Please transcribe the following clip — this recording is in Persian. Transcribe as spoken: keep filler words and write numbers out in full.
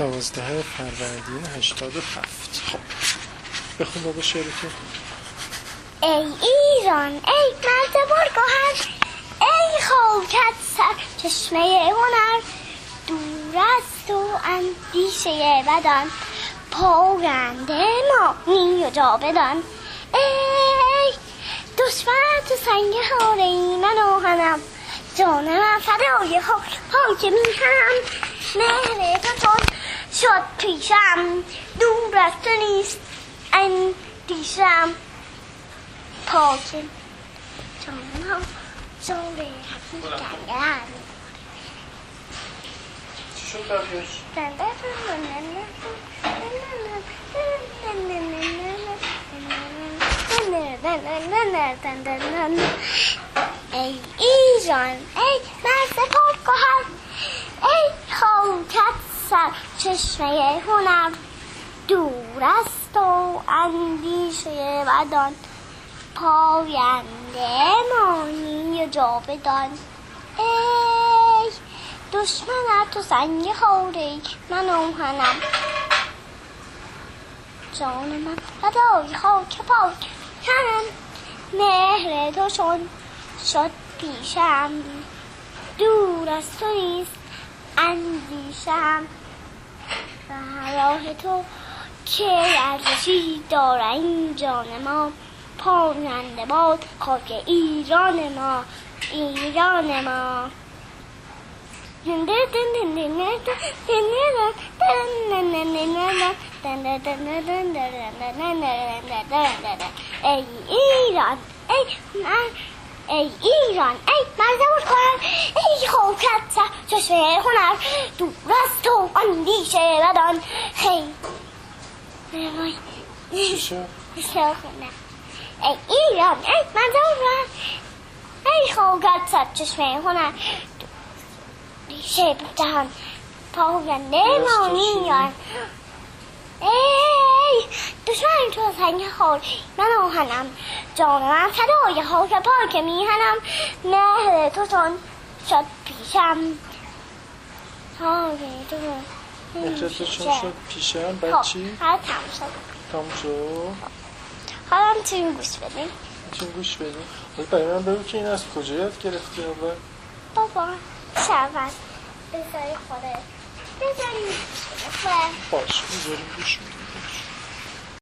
دوازده فروردین هشتاد و هفت. خب بخون بابا شعرتو. ای ایران ای مرد برگهر، ای خاکت سر چشمه هنر، دور از تو اندیشه بدان، پاینده ما نی و جاودان. ای دشمن تو سنگ هاره من آهنم، جان من فدای خاک میهنم. مهر تو چون شد پیشم، دور از تو نیست اندیشم، پاکم جانم زور حقیقت. چی شد بقیهش؟ ای ایران ای مرد پرگهر، ای خاکت سر چشمه هنر، دور از تو اندیشه بدان، پاینده مانی و جاودان. ای دشمنت تو سنگ خاره من آهنم، جان من فدای خاک پاکنم. مهر تو چون شد پیشم، دور از تو نیست اندیشم، راه تو که ارزشی داره این جان ما، پاینده باد خاک ایران ما، ایران ما. ای ایران ای من ای ایران ای مرد برگهر، ای خاکت سر چشمه هنر، دور از تو اندیشه بدان. هی چی شد؟ ای ایران ای مرد برگهر، ای خاکت سر چشمه هنر، ریشه بدان، پاینده مانیان. ای دشمن تو سنگ خاره من آهنم، جان من فدای خاک پاک میهنم. مهر تو چون شد پیشم، مهر تو چون شد پیشم. بعد چی؟ حالا تموم شد. تموم شد. حالا میتونیم گوش بدیم. میتونیم گوش بدیم. برای من بگو که این از کجا یاد گرفتی اول؟ بابا شود بذاری خودت بذاریم گوش بدیم. باشه بذاریم گوش بدیم.